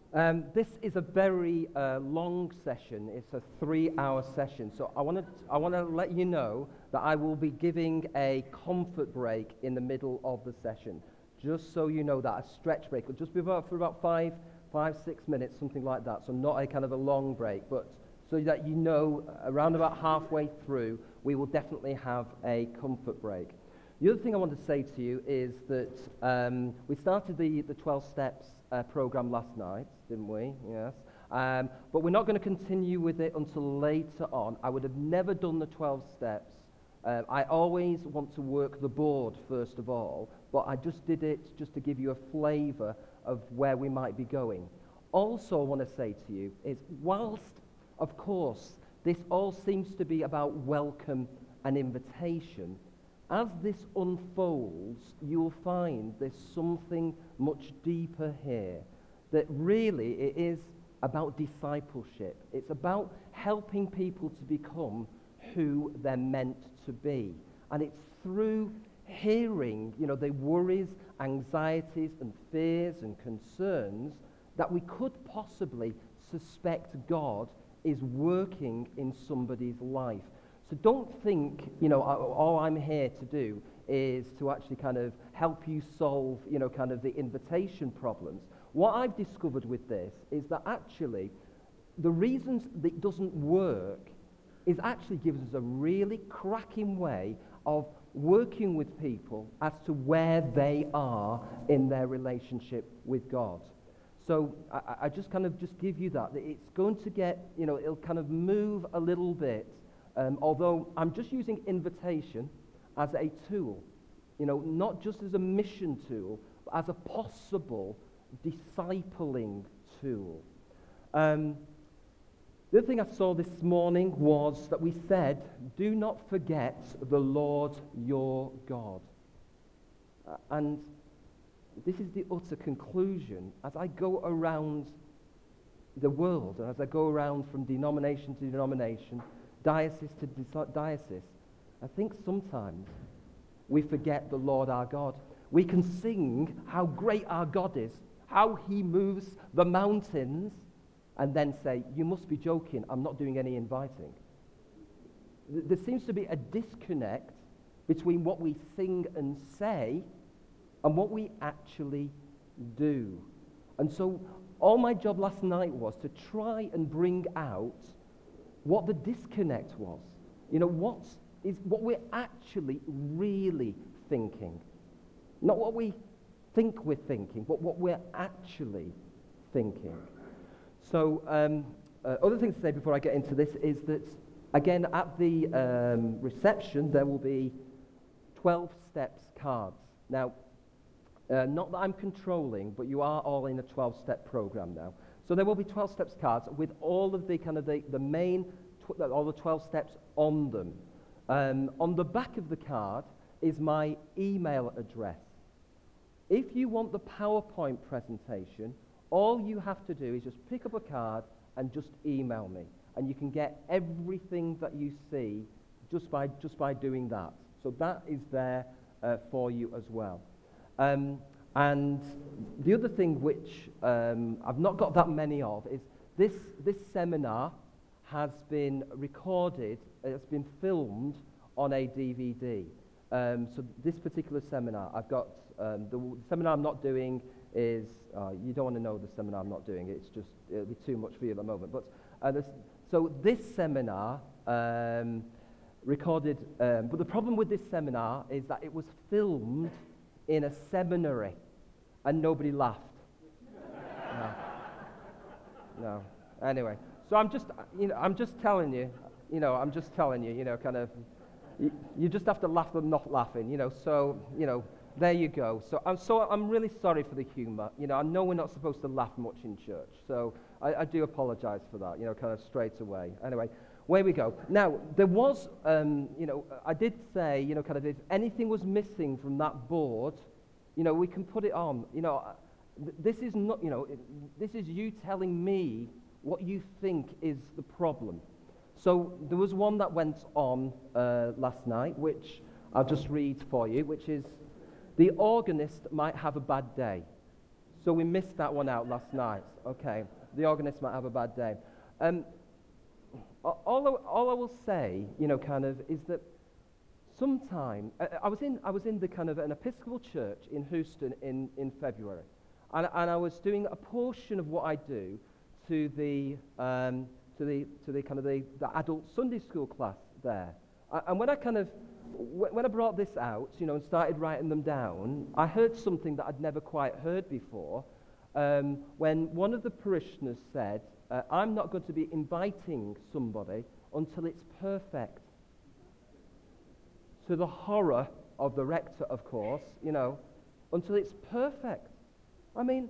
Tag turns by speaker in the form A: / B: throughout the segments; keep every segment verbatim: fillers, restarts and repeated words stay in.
A: Um, this is a very uh, long session. It's a three-hour session. So I want to I want to let you know that I will be giving a comfort break in the middle of the session, just so you know that, a stretch break, just be about, for about five, five, six minutes, something like that. So not a kind of a long break, but so that you know, around about halfway through, we will definitely have a comfort break. The other thing I want to say to you is that um, we started the, the twelve steps uh, program last night, didn't we? Yes. Um, but we're not going to continue with it until later on. I would have never done the twelve steps. Uh, I always want to work the board first of all, but I just did it just to give you a flavour of where we might be going. Also, I want to say to you is, whilst, of course, this all seems to be about welcome and invitation, as this unfolds, you'll find there's something much deeper here, that really it is about discipleship. It's about helping people to become who they're meant to be. And it's through hearing, you know, the worries, anxieties, and fears and concerns that we could possibly suspect God is working in somebody's life. So don't think, you know, all I'm here to do is to actually kind of help you solve, you know, kind of the invitation problems. What I've discovered with this is that actually the reasons that it doesn't work is actually gives us a really cracking way of working with people as to where they are in their relationship with God. So I, I just kind of just give you that, that it's going to get, you know, it'll kind of move a little bit. Um, although I'm just using invitation as a tool, you know, not just as a mission tool, but as a possible discipling tool. Um, the other thing I saw this morning was that we said, do not forget the Lord your God. Uh, and this is the utter conclusion. As I go around the world, and as I go around from denomination to denomination, diocese to diocese, I think sometimes we forget the Lord our God. We can sing how great our God is, how he moves the mountains, and then say, you must be joking, I'm not doing any inviting. There seems to be a disconnect between what we sing and say and what we actually do. And so all my job last night was to try and bring out what the disconnect was. You know, what is what we're actually really thinking. Not what we think we're thinking, but what we're actually thinking. So, um, uh, other things to say before I get into this is that, again, at the um, reception, there will be twelve steps cards. Now, uh, not that I'm controlling, but you are all in a twelve-step program now. So there will be twelve steps cards with all of the kind of the, the main, tw- all the twelve steps on them. Um, on the back of the card is my email address. If you want the PowerPoint presentation, all you have to do is just pick up a card and just email me. And you can get everything that you see just by, just by doing that. So that is there uh, for you as well. Um, And the other thing which um, I've not got that many of is this, this seminar has been recorded, it's been filmed on a D V D. Um, so this particular seminar, I've got, um, the w- seminar I'm not doing is, uh, you don't want to know the seminar I'm not doing, it's just, it'll be too much for you at the moment. But uh, this, so this seminar um, recorded, um, but the problem with this seminar is that it was filmed in a seminary, and nobody laughed. No. No. Anyway, so I'm just, you know, I'm just telling you, you know, I'm just telling you, you know, kind of, you, you just have to laugh them not laughing, you know. So, you know, there you go. So I'm so I'm really sorry for the humour. You know, I know we're not supposed to laugh much in church, so I, I do apologise for that. You know, kind of straight away. Anyway. Where we go. Now, there was, um, you know, I did say, you know, kind of if anything was missing from that board, you know, we can put it on. You know, th- this is not, you know, it, this is you telling me what you think is the problem. So there was one that went on uh, last night, which I'll just read for you, which is, the organist might have a bad day. So we missed that one out last night. Okay, the organist might have a bad day. Um, all, I, all I will say, you know, kind of, is that sometime, I, I was in I was in the kind of an Episcopal church in Houston in, in February, and, and I was doing a portion of what I do to the um, to the to the kind of the, the adult Sunday school class there. I, and when I kind of when I brought this out, you know, and started writing them down, I heard something that I'd never quite heard before. Um, when one of the parishioners said, uh, "I'm not going to be inviting somebody until it's perfect." To the horror of the rector, of course, you know, until it's perfect. I mean,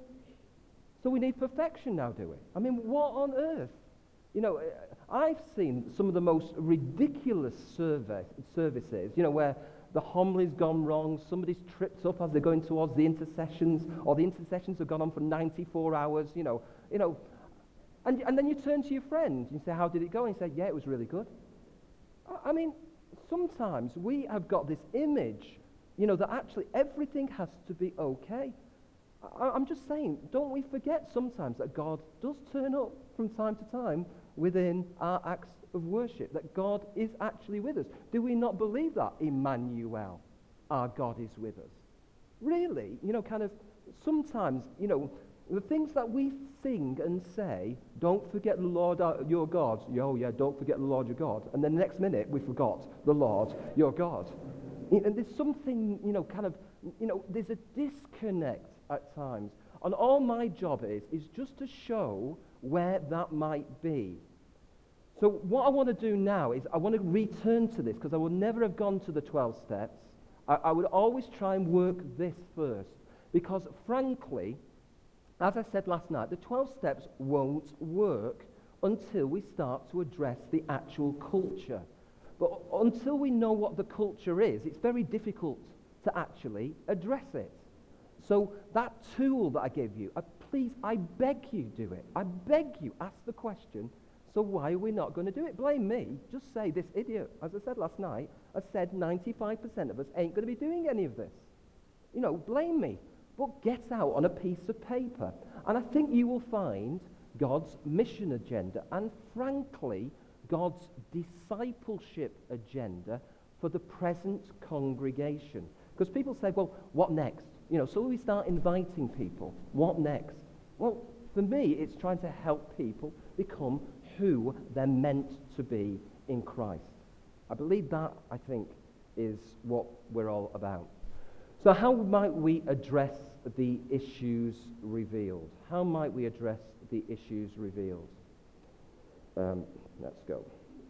A: so we need perfection now, do we? I mean, what on earth? You know, I've seen some of the most ridiculous survey, services, you know, where the homilies gone wrong, somebody's tripped up as they're going towards the intercessions, or the intercessions have gone on for ninety-four hours, you know, you know, and, and then you turn to your friend and you say, how did it go? And you say, yeah, it was really good. I, I mean, sometimes we have got this image, you know, that actually everything has to be okay. I, I'm just saying, don't we forget sometimes that God does turn up from time to time within our acts of worship, that God is actually with us. Do we not believe that? Emmanuel, our God is with us. Really, you know, kind of, sometimes, you know, the things that we sing and say, don't forget the Lord our, your God. Oh yeah, don't forget the Lord your God. And then the next minute, we forgot the Lord your God. And there's something, you know, kind of, you know, there's a disconnect at times. And all my job is, is just to show where that might be. So what I want to do now is I want to return to this, because I would never have gone to the twelve steps. I, I would always try and work this first. Because frankly, as I said last night, the twelve steps won't work until we start to address the actual culture. But until we know what the culture is, it's very difficult to actually address it. So that tool that I gave you, uh, please, I beg you, do it. I beg you, ask the question, so why are we not going to do it? Blame me. Just say, this idiot, as I said last night, I said ninety-five percent of us ain't going to be doing any of this. You know, blame me. But get out on a piece of paper. And I think you will find God's mission agenda and, frankly, God's discipleship agenda for the present congregation. Because people say, well, what next? You know, so we start inviting people. What next? Well, for me, it's trying to help people become who they're meant to be in Christ. I believe that, I think, is what we're all about. So how might we address the issues revealed? How might we address the issues revealed? Um, let's go.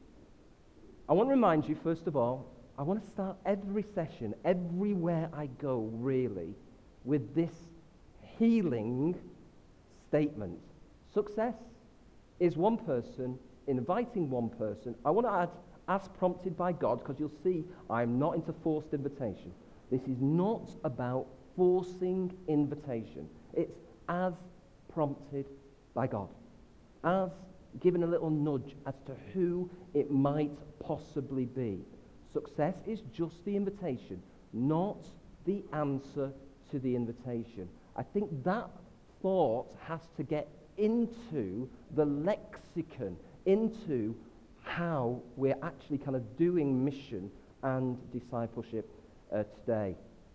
A: I want to remind you, first of all, I want to start every session, everywhere I go, really, with this healing statement. Success is one person inviting one person. I want to add, as prompted by God, because you'll see I'm not into forced invitation. This is not about forcing invitation. It's as prompted by God, as given a little nudge as to who it might possibly be. Success is just the invitation, not the answer to the invitation. I think that thought has to get into the lexicon, into how we're actually kind of doing mission and discipleship uh, today.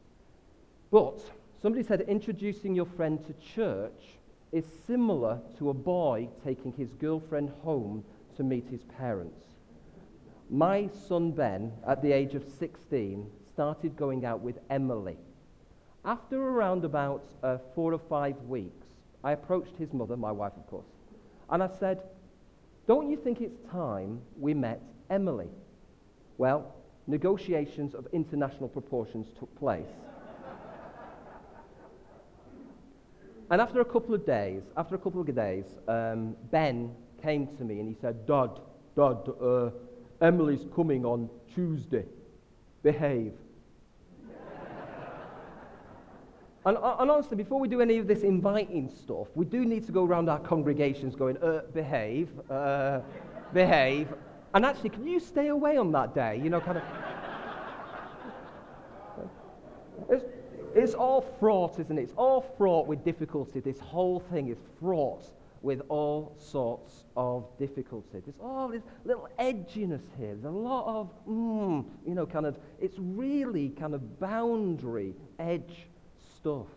A: But somebody said introducing your friend to church is similar to a boy taking his girlfriend home to meet his parents. My son Ben, at the age of sixteen, started going out with Emily. After around about uh, four or five weeks, I approached his mother, my wife of course, and I said, don't you think it's time we met Emily? Well, negotiations of international proportions took place. And after a couple of days, after a couple of days, um, Ben came to me and he said, Dad, Dad, uh, Emily's coming on Tuesday. Behave. and, and honestly, before we do any of this inviting stuff, we do need to go around our congregations going, uh, behave, uh, behave. And actually, can you stay away on that day? You know, kind of... It's, It's all fraught, isn't it? It's all fraught with difficulty. This whole thing is fraught with all sorts of difficulty. There's all this little edginess here. There's a lot of, mm, you know, kind of, it's really kind of boundary edge stuff.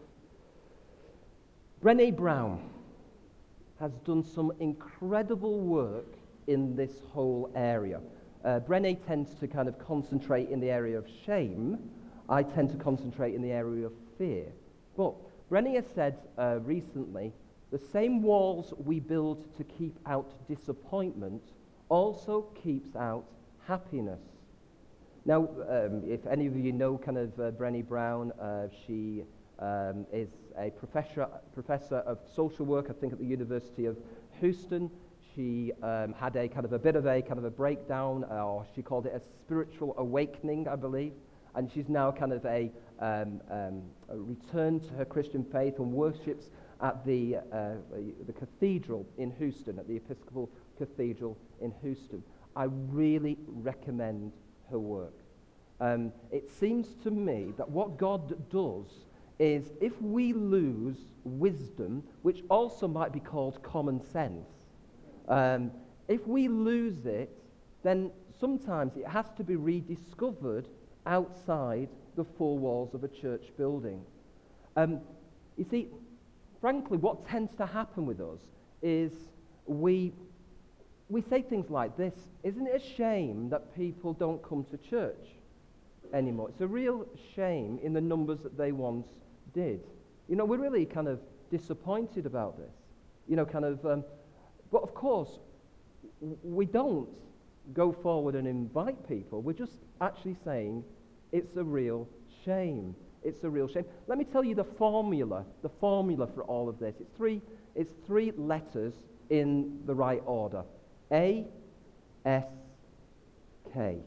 A: Brené Brown has done some incredible work in this whole area. Uh, Brené tends to kind of concentrate in the area of shame. I tend to concentrate in the area of fear. But Brené has said uh, recently, the same walls we build to keep out disappointment also keeps out happiness. Now, um, if any of you know kind of uh, Brené Brown, uh, she um, is a professor, professor of social work, I think at the University of Houston. She um, had a kind of a bit of a kind of a breakdown, uh, or she called it a spiritual awakening, I believe. And she's now kind of a, um, um, a return to her Christian faith and worships at the, uh, the cathedral in Houston, at the Episcopal Cathedral in Houston. I really recommend her work. Um, it seems to me that what God does is if we lose wisdom, which also might be called common sense, um, if we lose it, then sometimes it has to be rediscovered outside the four walls of a church building. Um, you see, frankly, what tends to happen with us is we we say things like this: isn't it a shame that people don't come to church anymore? It's a real shame in the numbers that they once did. You know, we're really kind of disappointed about this. You know, kind of, um, but of course, we don't go forward and invite people. We're just actually saying it's a real shame. It's a real shame. Let me tell you the formula, the formula for all of this. It's three, it's three letters in the right order. A, S, K.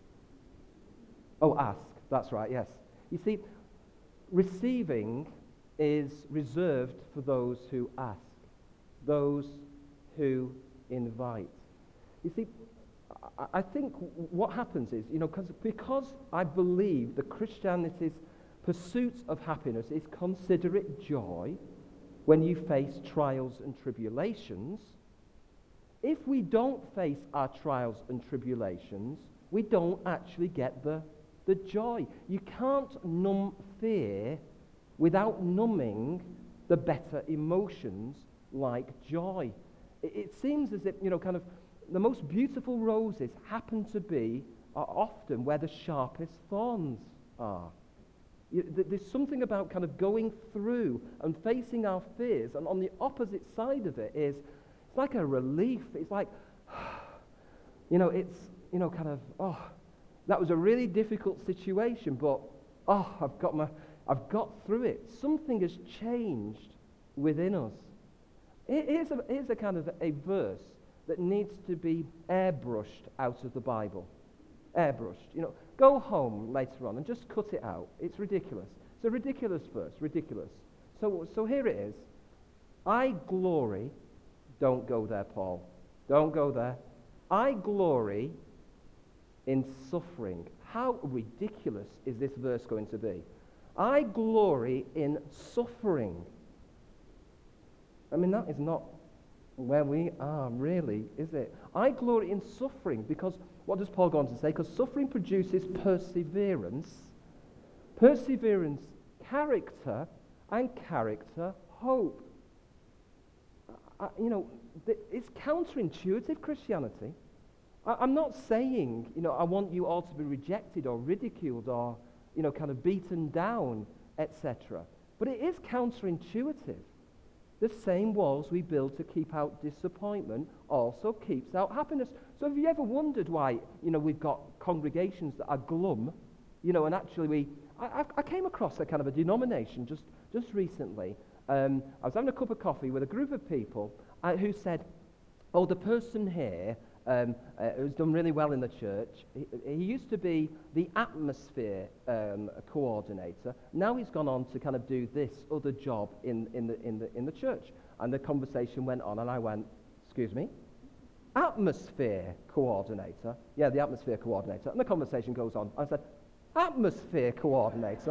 A: Oh, ask. That's right, yes. You see, receiving is reserved for those who ask, those who invite. You see, I think what happens is, you know, cause, because I believe that Christianity's pursuit of happiness is consider it joy when you face trials and tribulations. If we don't face our trials and tribulations, we don't actually get the, the joy. You can't numb fear without numbing the better emotions like joy. It, it seems as if, you know, kind of the most beautiful roses happen to be, are often where the sharpest thorns are. You, th- there's something about kind of going through and facing our fears, and on the opposite side of it is, it's like a relief. It's like, you know, it's, you know, kind of, oh, that was a really difficult situation, but, oh, I've got my, I've got through it. Something has changed within us. Here's a, here's a kind of a verse that needs to be airbrushed out of the Bible. Airbrushed. You know, go home later on and just cut it out. It's ridiculous. It's a ridiculous verse, ridiculous. So, so here it is. I glory, don't go there, Paul. Don't go there. I glory in suffering. How ridiculous is this verse going to be? I glory in suffering. I mean, that is not where we are, really, is it? I glory in suffering because, what does Paul go on to say? Because suffering produces perseverance, perseverance, character, and character, hope. I, you know, th- it's counterintuitive, Christianity. I, I'm not saying, you know, I want you all to be rejected or ridiculed or, you know, kind of beaten down, et cetera. But it is counterintuitive. The same walls we build to keep out disappointment also keeps out happiness. So have you ever wondered why, you know, we've got congregations that are glum, you know, and actually we, I, I came across a kind of a denomination just, just recently. Um, I was having a cup of coffee with a group of people uh, who said, oh, the person here um, uh, who's done really well in the church, he, he used to be the atmosphere um, coordinator. Now he's gone on to kind of do this other job in, in, the, in, the, in the church. And the conversation went on, and I went, excuse me? Atmosphere coordinator? Yeah, the atmosphere coordinator. And the conversation goes on. I said, atmosphere coordinator?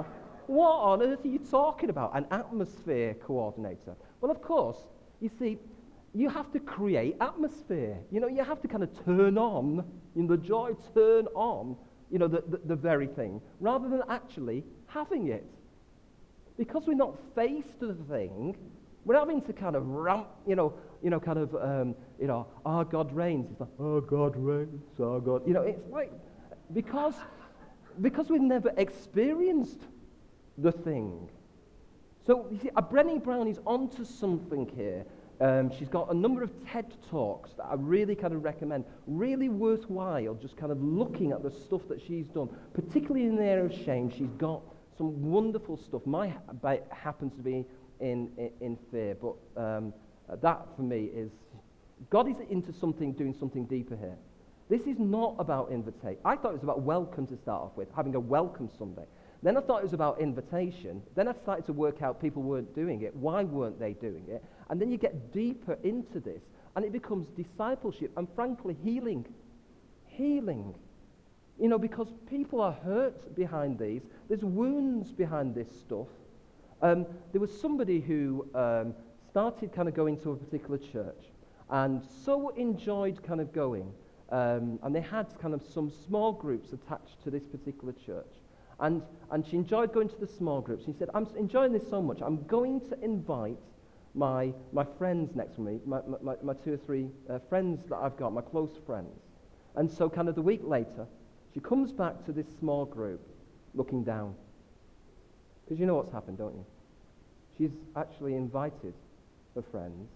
A: What on earth are you talking about? An atmosphere coordinator. Well, of course, you see, you have to create atmosphere. You know, you have to kind of turn on, in the joy, turn on, you know, the, the, the very thing, rather than actually having it. Because we're not faced with the thing, we're having to kind of ramp, you know, you know, kind of, um, you know, our God reigns. It's like, our God reigns, our God. You know, it's like, because, because we've never experienced the thing. So, you see, uh, Brené Brown is onto something here. Um, she's got a number of TED Talks that I really kind of recommend. Really worthwhile just kind of looking at the stuff that she's done, particularly in the area of shame. She's got some wonderful stuff. Mine happens to be in, in, in fear, but um, that for me is, God is into something, doing something deeper here. This is not about invitation. I thought it was about welcome to start off with, having a welcome Sunday. Then I thought it was about invitation. Then I started to work out people weren't doing it. Why weren't they doing it? And then you get deeper into this, and it becomes discipleship and, frankly, healing. Healing. You know, because people are hurt behind these. There's wounds behind this stuff. Um, there was somebody who um, started kind of going to a particular church and so enjoyed kind of going. Um, and they had kind of some small groups attached to this particular church. And, and she enjoyed going to the small groups. She said, I'm enjoying this so much, I'm going to invite my, my friends next to me, my, my, my two or three uh, friends that I've got, my close friends. And so kind of the week later, she comes back to this small group looking down. Because you know what's happened, don't you? She's actually invited her friends,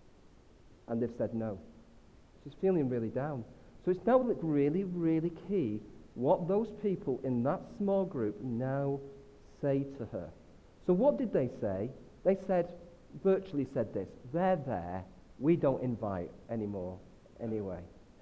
A: and they've said no. She's feeling really down. So it's now really, really key what those people in that small group now say to her. So what did they say? They said, virtually said this, they're there, we don't invite anymore anyway.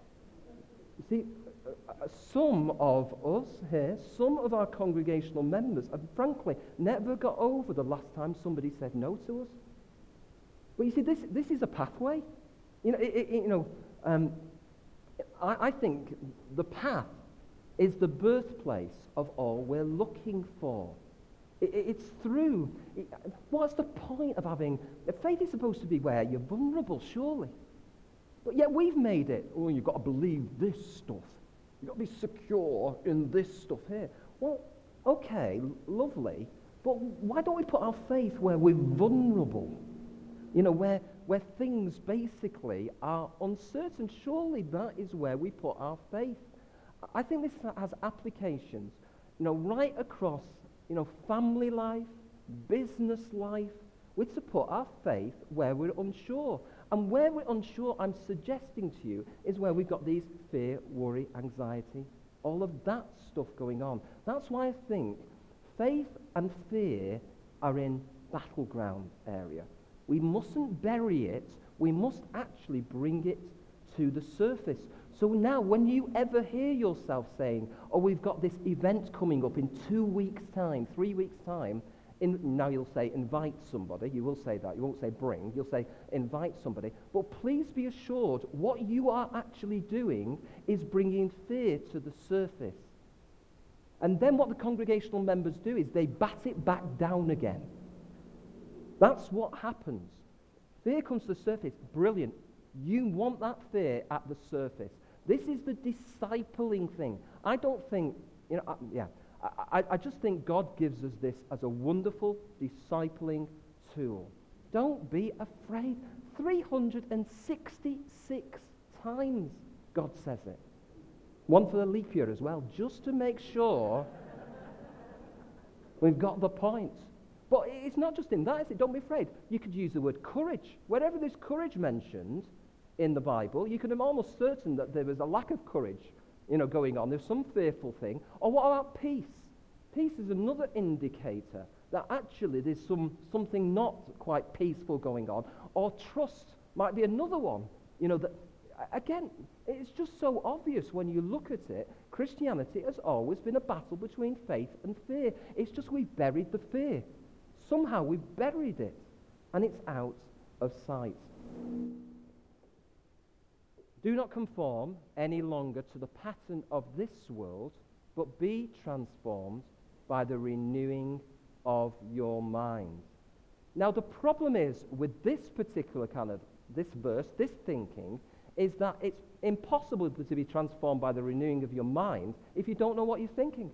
A: You see, uh, some of us here, some of our congregational members have frankly never got over the last time somebody said no to us. But you see, this, this is a pathway. You know, it, it, you know um, I, I think the path is the birthplace of all we're looking for. It, it, it's through. It, what's the point of having... Faith is supposed to be where you're vulnerable, surely. But yet we've made it, oh, you've got to believe this stuff. You've got to be secure in this stuff here. Well, okay, lovely, but why don't we put our faith where we're vulnerable? You know, where, where things basically are uncertain. Surely that is where we put our faith. I think this has applications, you know, right across, you know, family life, business life. We're to put our faith where we're unsure. And where we're unsure, I'm suggesting to you, is where we've got these fear, worry, anxiety, all of that stuff going on. That's why I think faith and fear are in battleground area. We mustn't bury it. We must actually bring it to the surface. So now, when you ever hear yourself saying, oh, we've got this event coming up in two weeks' time, three weeks' time, in, now you'll say, invite somebody. You will say that. You won't say bring. You'll say, invite somebody. But please be assured, what you are actually doing is bringing fear to the surface. And then what the congregational members do is they bat it back down again. That's what happens. Fear comes to the surface. Brilliant. You want that fear at the surface. This is the discipling thing. I don't think, you know, uh, yeah, I, I just think God gives us this as a wonderful discipling tool. Don't be afraid. three hundred sixty-six times God says it. One for the leap year as well, just to make sure we've got the point. But it's not just in that, is it? Don't be afraid. You could use the word courage. Wherever there's courage mentioned in the Bible, you can be almost certain that there was a lack of courage, you know, going on. There's some fearful thing. Or what about peace? Peace is another indicator that actually there's some something not quite peaceful going on. Or trust might be another one. You know, that again, it's just so obvious when you look at it. Christianity has always been a battle between faith and fear. It's just we've buried the fear. Somehow we've buried it, and it's out of sight. Do not conform any longer to the pattern of this world, but be transformed by the renewing of your mind. Now, the problem is with this particular kind of, this verse, this thinking, is that it's impossible to be transformed by the renewing of your mind if you don't know what you're thinking.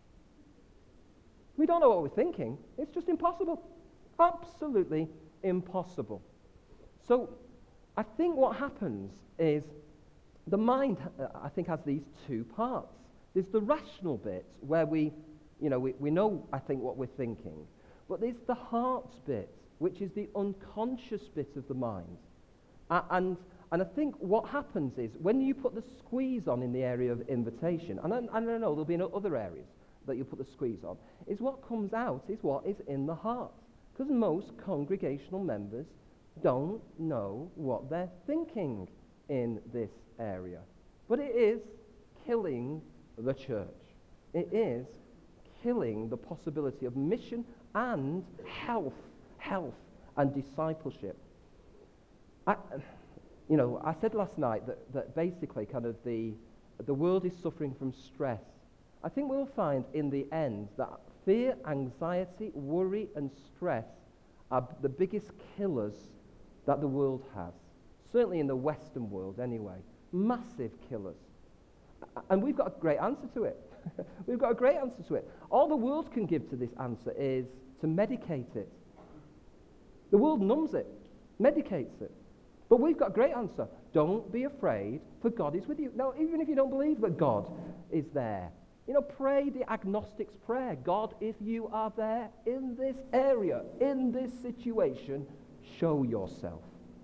A: We don't know what we're thinking. It's just impossible. Absolutely impossible. So I think what happens is the mind, uh, I think, has these two parts. There's the rational bit where we, you know, we, we know, I think, what we're thinking. But there's the heart bit, which is the unconscious bit of the mind. Uh, and, and I think what happens is when you put the squeeze on in the area of invitation, and I, I don't know, there'll be in other areas that you put the squeeze on, is what comes out is what is in the heart. Because most congregational members don't know what they're thinking in this area. But it is killing the church. It is killing the possibility of mission and health, health and discipleship. I, you know, I said last night that, that basically kind of the, the world is suffering from stress. I think we'll find in the end that fear, anxiety, worry, and stress are the biggest killers that the world has. Certainly in the Western world anyway. Massive killers. And we've got a great answer to it. We've got a great answer to it. All the world can give to this answer is to medicate it. The world numbs it, medicates it. But we've got a great answer. Don't be afraid, for God is with you. Now, even if you don't believe that God is there, you know, pray the agnostic's prayer. God, if you are there in this area, in this situation, show yourself.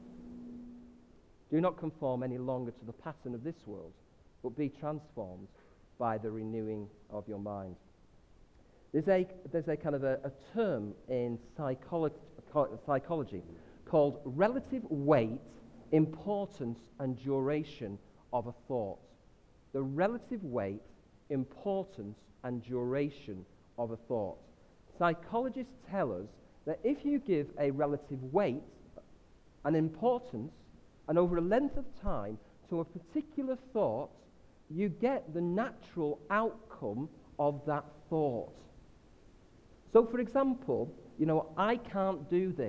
A: Do not conform any longer to the pattern of this world, but be transformed by the renewing of your mind. There's a, there's a kind of a, a term in psycholo- psychology called relative weight, importance, and duration of a thought. The relative weight, importance, and duration of a thought. Psychologists tell us that if you give a relative weight, an importance, and over a length of time to a particular thought, you get the natural outcome of that thought. So, for example, you know, I can't do this.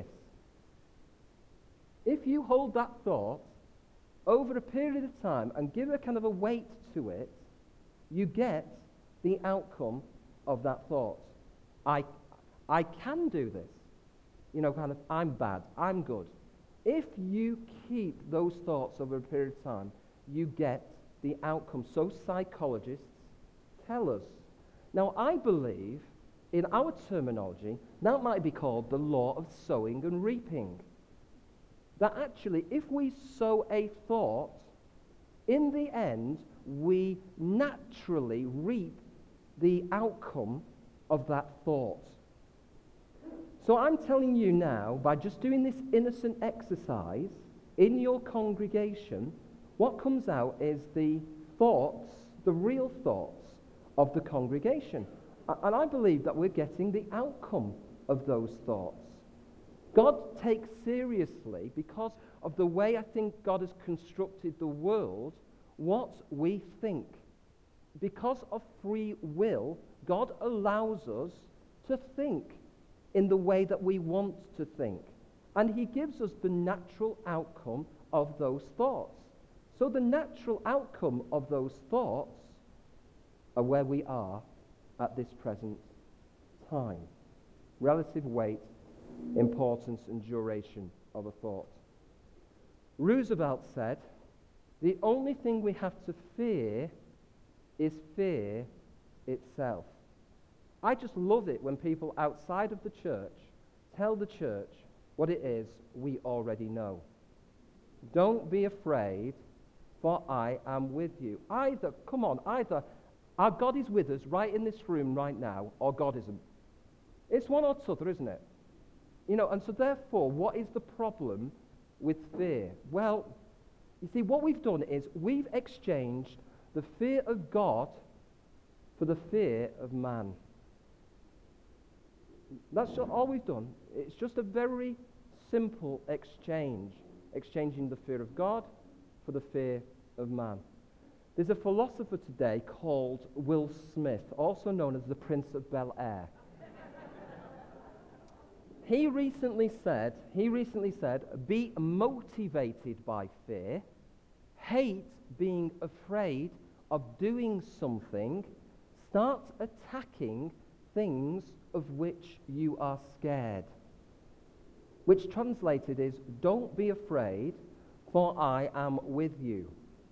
A: If you hold that thought over a period of time and give a kind of a weight to it, you get the outcome of that thought. I, I can do this. You know, kind of, I'm bad, I'm good. If you keep those thoughts over a period of time, you get the outcome. So psychologists tell us. Now, I believe, in our terminology, that might be called the law of sowing and reaping. That actually, if we sow a thought, in the end, we naturally reap the outcome of that thought. So I'm telling you now, by just doing this innocent exercise in your congregation, what comes out is the thoughts, the real thoughts of the congregation. And I believe that we're getting the outcome of those thoughts. God takes seriously, because of the way I think God has constructed the world, what we think. Because of free will, God allows us to think in the way that we want to think. And he gives us the natural outcome of those thoughts. So the natural outcome of those thoughts are where we are at this present time. Relative weight, importance, and duration of a thought. Roosevelt said, the only thing we have to fear is fear itself. I just love it when people outside of the church tell the church what it is we already know. Don't be afraid, for I am with you. Either, come on, either our God is with us right in this room right now, or God isn't. It's one or the other, isn't it? You know, and so therefore, what is the problem with fear? Well, you see, what we've done is we've exchanged the fear of God for the fear of man. That's just all we've done. It's just a very simple exchange, exchanging the fear of God for the fear of man. There's a philosopher today called Will Smith, also known as the Prince of Bel-Air. he recently said, he recently said, be motivated by fear, hate being afraid of doing something, start attacking things of which you are scared. Which translated is, don't be afraid, for I am with you.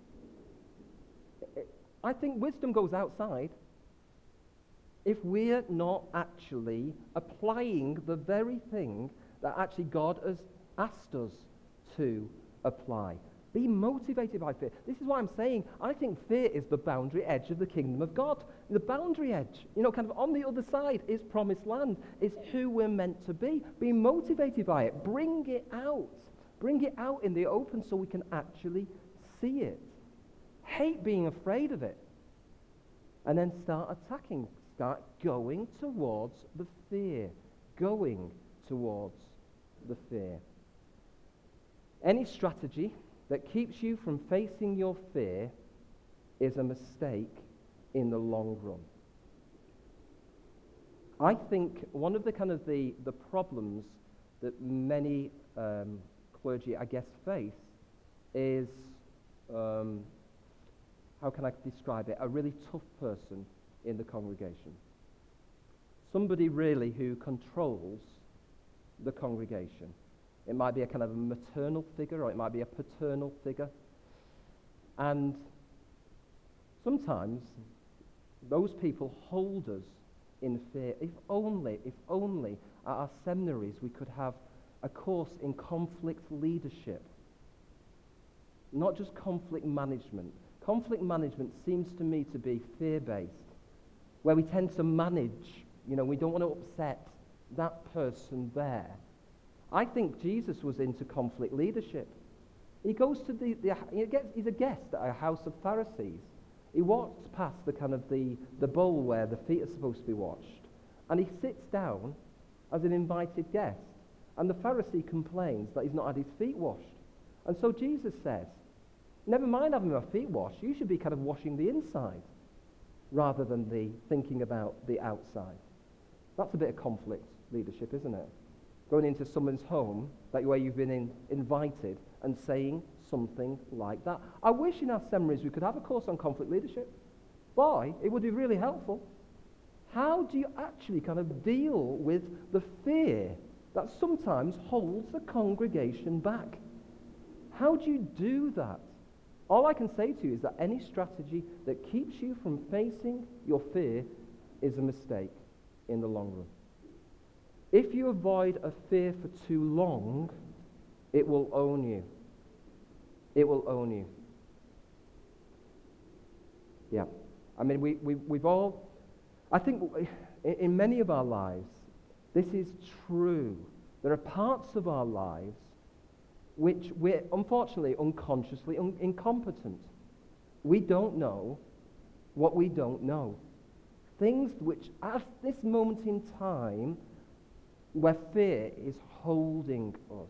A: I think wisdom goes outside if we're not actually applying the very thing that actually God has asked us to apply. Be motivated by fear. This is why I'm saying I think fear is the boundary edge of the kingdom of God. The boundary edge, you know, kind of on the other side is promised land, is who we're meant to be. Be motivated by it. Bring it out. Bring it out in the open so we can actually see it. Hate being afraid of it. And then start attacking. Start going towards the fear. Going towards the fear. Any strategy that keeps you from facing your fear is a mistake in the long run. I think one of the kind of the, the problems that many um, clergy, I guess, face is, um, how can I describe it, a really tough person in the congregation. Somebody really who controls the congregation. It might be a kind of a maternal figure, or it might be a paternal figure. And sometimes those people hold us in fear. If only, if only at our seminaries we could have a course in conflict leadership. Not just conflict management. Conflict management seems to me to be fear-based, where we tend to manage, you know, we don't want to upset that person there. I think Jesus was into conflict leadership. He goes to the, the he gets, he's a guest at a house of Pharisees. He walks past the kind of the, the bowl where the feet are supposed to be washed, and he sits down as an invited guest. And the Pharisee complains that he's not had his feet washed. And so Jesus says, never mind having my feet washed, you should be kind of washing the inside rather than the thinking about the outside. That's a bit of conflict leadership, isn't it? Going into someone's home that where you've been in, invited and saying something like that. I wish in our seminaries we could have a course on conflict leadership. Boy, it would be really helpful. How do you actually kind of deal with the fear that sometimes holds the congregation back? How do you do that? All I can say to you is that any strategy that keeps you from facing your fear is a mistake in the long run. If you avoid a fear for too long, it will own you. It will own you. Yeah. I mean, we, we, we've all, I think in, in many of our lives, this is true. There are parts of our lives which we're unfortunately unconsciously un- incompetent. We don't know what we don't know. Things which at this moment in time where fear is holding us.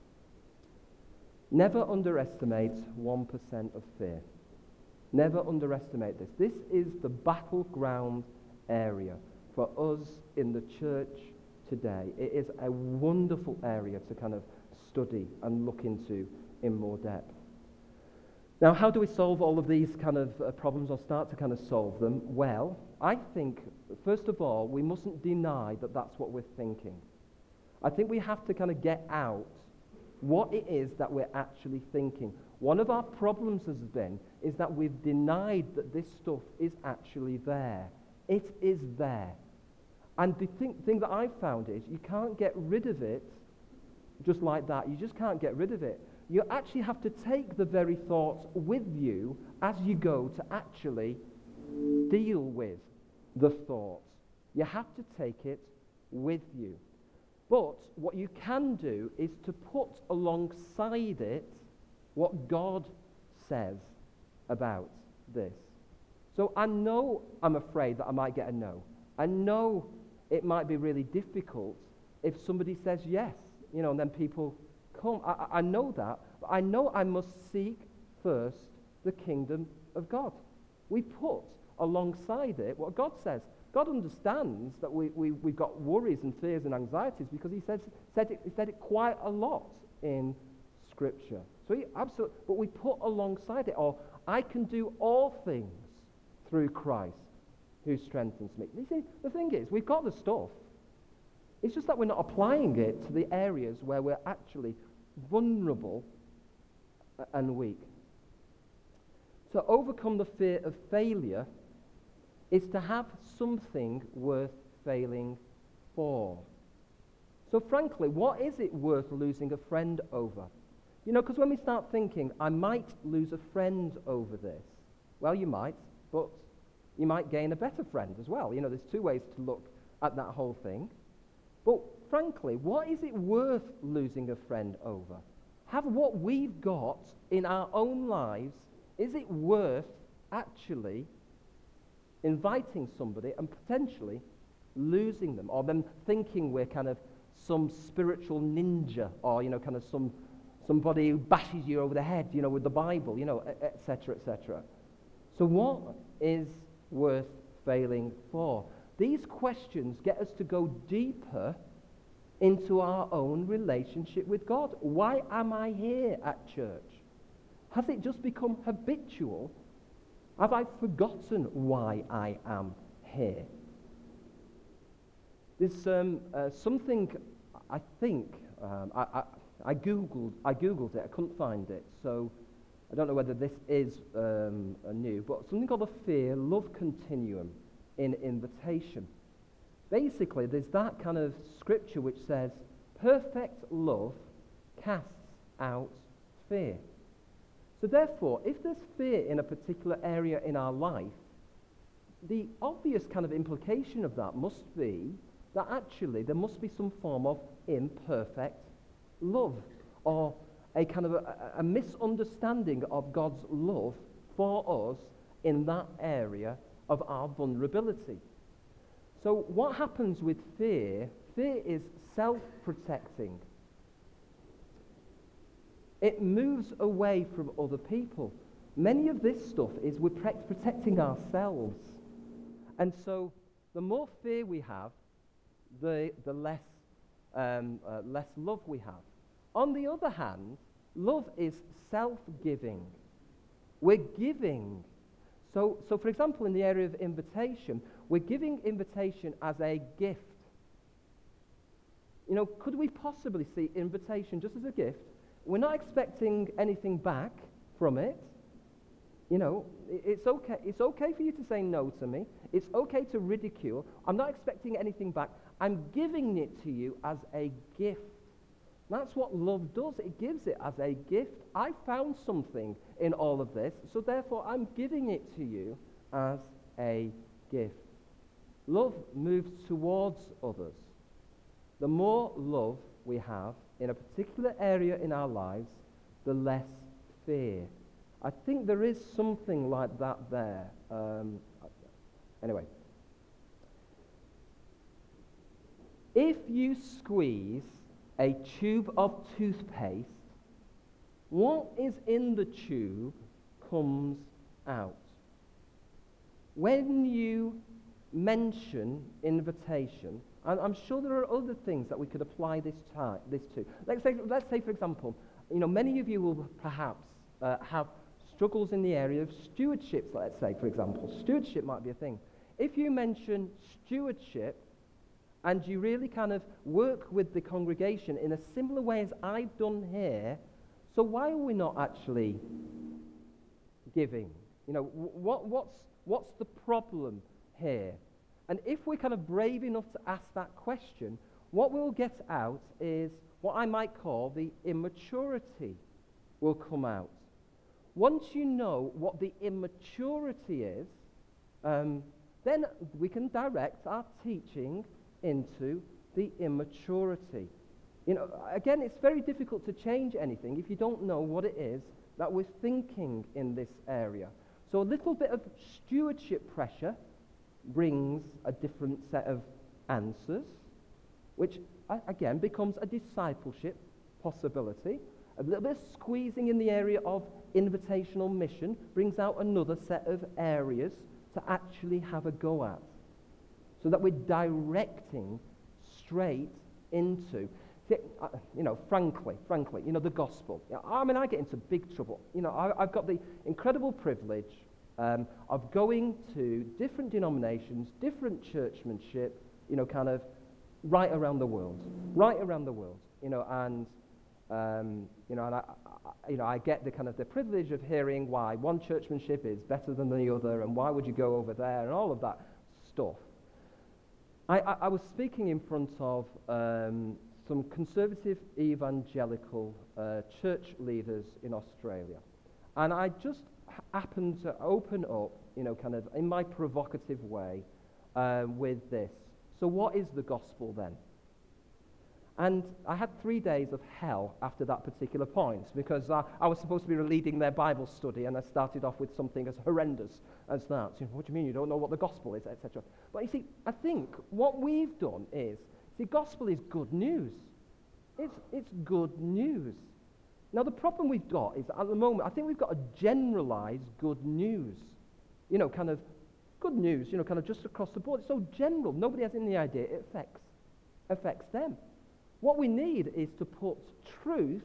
A: Never underestimate one percent of fear. Never underestimate this. This is the battleground area for us in the church today. It is a wonderful area to kind of study and look into in more depth. Now, how do we solve all of these kind of uh, problems, or start to kind of solve them? Well, I think, first of all, we mustn't deny that that's what we're thinking. I think we have to kind of get out what it is that we're actually thinking. One of our problems has been is that we've denied that this stuff is actually there. It is there. And the thing, thing that I've found is you can't get rid of it just like that. You just can't get rid of it. You actually have to take the very thoughts with you as you go to actually deal with the thoughts. You have to take it with you. But what you can do is to put alongside it what God says about this. So I know I'm afraid that I might get a no. I know it might be really difficult if somebody says yes, you know, and then people come. I, I know that, but I know I must seek first the kingdom of God. We put alongside it what God says. God understands that we, we, we've got worries and fears and anxieties because he says, said, it, he said it quite a lot in Scripture. So he absolutely, but we put alongside it, or I can do all things through Christ who strengthens me. You see, the thing is, we've got the stuff. It's just that we're not applying it to the areas where we're actually vulnerable and weak. To overcome the fear of failure is to have something worth failing for. So frankly, what is it worth losing a friend over? You know, because when we start thinking, I might lose a friend over this, well, you might, but you might gain a better friend as well. You know, there's two ways to look at that whole thing. But frankly, what is it worth losing a friend over? Have what we've got in our own lives, is it worth actually inviting somebody and potentially losing them, or them thinking we're kind of some spiritual ninja, or, you know, kind of some somebody who bashes you over the head, you know, with the Bible, you know, et cetera, et cetera. So what is worth failing for? These questions get us to go deeper into our own relationship with God. Why am I here at church? Has it just become habitual? Have I forgotten why I am here? There's um, uh, something, I think, um, I, I, I, Googled, I Googled it, I couldn't find it, so I don't know whether this is um, new, but something called a fear-love continuum in invitation. Basically, there's that kind of scripture which says, perfect love casts out fear. So therefore, if there's fear in a particular area in our life, the obvious kind of implication of that must be that actually there must be some form of imperfect love, or a kind of a, a misunderstanding of God's love for us in that area of our vulnerability. So what happens with fear? Fear is self-protecting. It moves away from other people. Many of this stuff is we're pre- protecting ourselves. And so the more fear we have, the, the less, um, uh, less love we have. On the other hand, love is self-giving. We're giving. So, so for example, in the area of invitation, we're giving invitation as a gift. You know, could we possibly see invitation just as a gift? We're not expecting anything back from it. You know, it's okay, it's okay for you to say no to me. It's okay to ridicule. I'm not expecting anything back. I'm giving it to you as a gift. That's what love does. It gives it as a gift. I found something in all of this, so therefore I'm giving it to you as a gift. Love moves towards others. The more love we have in a particular area in our lives, the less fear. I think there is something like that there. Um, anyway. If you squeeze a tube of toothpaste, what is in the tube comes out. When you mention invitation, and I'm sure there are other things that we could apply this, to, this to. Let's say, let's say, for example, you know, many of you will perhaps uh, have struggles in the area of stewardship, let's say, for example. Stewardship might be a thing. If you mention stewardship, and you really kind of work with the congregation in a similar way as I've done here, so why are we not actually giving? You know, what, what's, what's the problem here? And if we're kind of brave enough to ask that question, what we'll get out is what I might call the immaturity will come out. Once you know what the immaturity is, um, then we can direct our teaching into the immaturity. You know, again, it's very difficult to change anything if you don't know what it is that we're thinking in this area. So a little bit of stewardship pressure brings a different set of answers, which uh, again becomes a discipleship possibility. A little bit of squeezing in the area of invitational mission brings out another set of areas to actually have a go at. so that we're directing straight into, you know, frankly, frankly, you know, the gospel. I mean, I get into big trouble. You know, I, I've got the incredible privilege um, of going to different denominations, different churchmanship, you know, kind of right around the world, right around the world, you know, and, um, you know, and I, I, you know, I get the kind of the privilege of hearing why one churchmanship is better than the other, and why would you go over there, and all of that stuff. I, I, I was speaking in front of um, some conservative evangelical uh, church leaders in Australia, and I just h- happened to open up, you know, kind of in my provocative way, uh, with this. So what is the gospel then? And I had three days of hell after that particular point, because I, I was supposed to be leading their Bible study, and I started off with something as horrendous as that. So, what do you mean you don't know what the gospel is, et cetera. But you see, I think what we've done is, see, gospel is good news. It's, it's good news. Now, the problem we've got is, at the moment, I think we've got a generalized good news. You know, kind of good news, you know, kind of just across the board. It's so general. Nobody has any idea it affects, affects them. What we need is to put truth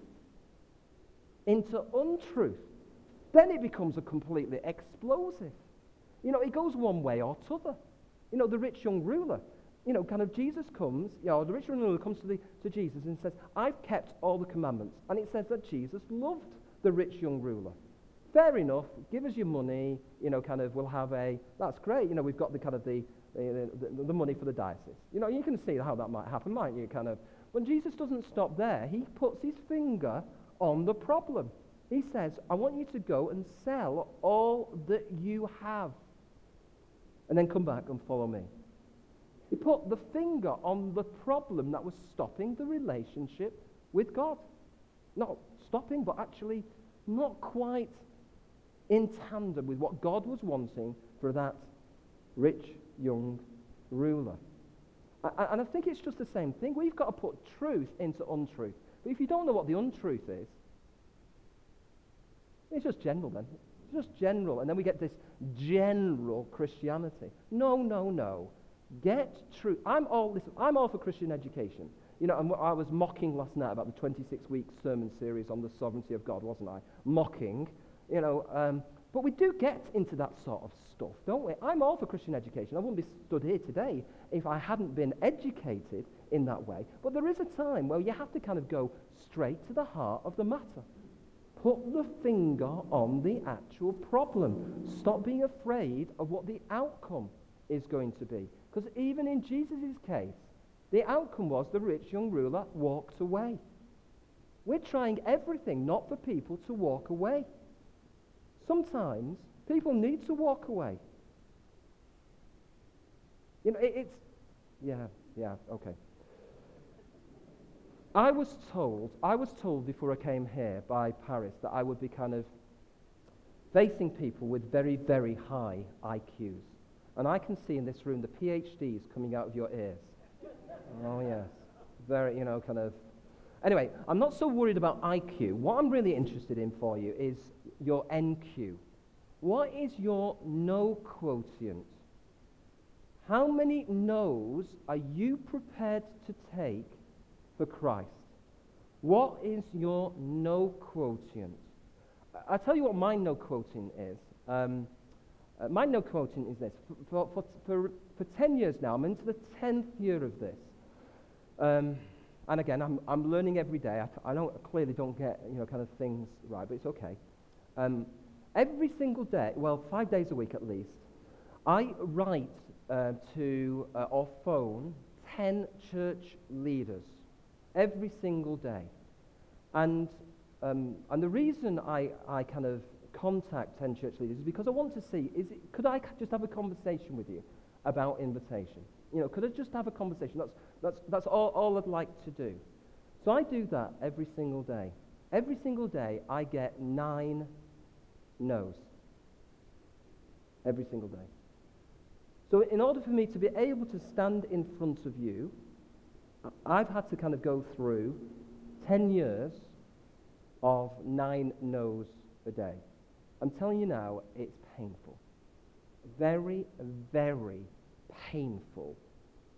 A: into untruth. Then it becomes a completely explosive. You know, it goes one way or t'other. You know, the rich young ruler, you know, kind of Jesus comes, you know, the rich young ruler comes to, the, to Jesus and says, I've kept all the commandments. And it says that Jesus loved the rich young ruler. Fair enough, give us your money, you know, kind of, we'll have a, that's great, you know, we've got the kind of the, the, the, the money for the diocese. You know, you can see how that might happen, mightn't you, kind of. When Jesus doesn't stop there, he puts his finger on the problem. He says, I want you to go and sell all that you have, and then come back and follow me. He put the finger on the problem that was stopping the relationship with God. Not stopping, but actually not quite in tandem with what God was wanting for that rich young ruler. And I think it's just the same thing. We've got to put truth into untruth. But if you don't know what the untruth is, it's just general then. It's just general. And then we get this general Christianity. No, no, no. Get truth. I'm all, listen, I'm all for Christian education. You know, and I was mocking last night about the twenty-six week sermon series on the sovereignty of God, wasn't I? Mocking, you know, um, but we do get into that sort of stuff, don't we? I'm all for Christian education. I wouldn't be stood here today if I hadn't been educated in that way. But there is a time where you have to kind of go straight to the heart of the matter. Put the finger on the actual problem. Stop being afraid of what the outcome is going to be. Because even in Jesus' case, the outcome was the rich young ruler walked away. We're trying everything not for people to walk away. Sometimes people need to walk away. You know, it, it's, yeah, yeah, okay. I was told, I was told before I came here by Paris that I would be kind of facing people with very, very high I Qs. And I can see in this room the P H Ds coming out of your ears. Oh, yes. Very, you know, kind of. Anyway, I'm not so worried about I Q. What I'm really interested in for you is your N Q. What is your no quotient? How many no's are you prepared to take for Christ? What is your no quotient? I'll tell you what my no quotient is. Um, uh, my no quotient is this. For, for, for, for ten years now, I'm into the tenth year of this. Um, and again, I'm, I'm learning every day. I, I don't, clearly don't get, you know, kind of things right, but it's okay. Um, every single day, well, five days a week at least, I write uh, to uh, or phone ten church leaders every single day. And um, and the reason I, I kind of contact ten church leaders is because I want to see, is it, could I just have a conversation with you about invitation? You know, could I just have a conversation? That's, that's, that's all, all I'd like to do. So I do that every single day. Every single day I get nine no's. Every single day. So in order for me to be able to stand in front of you, I've had to kind of go through ten years of nine no's a day. I'm telling you now, it's painful. Very, very painful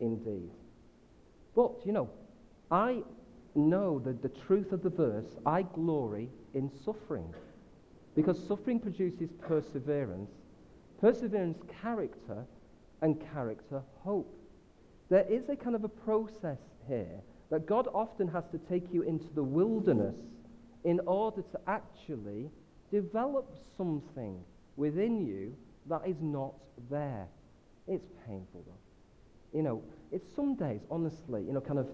A: indeed. But, you know, I know that the truth of the verse, I glory in suffering. Because suffering produces perseverance, perseverance character, and character hope. There is a kind of a process here that God often has to take you into the wilderness in order to actually develop something within you that is not there. It's painful though. You know, it's some days, honestly, you know, kind of,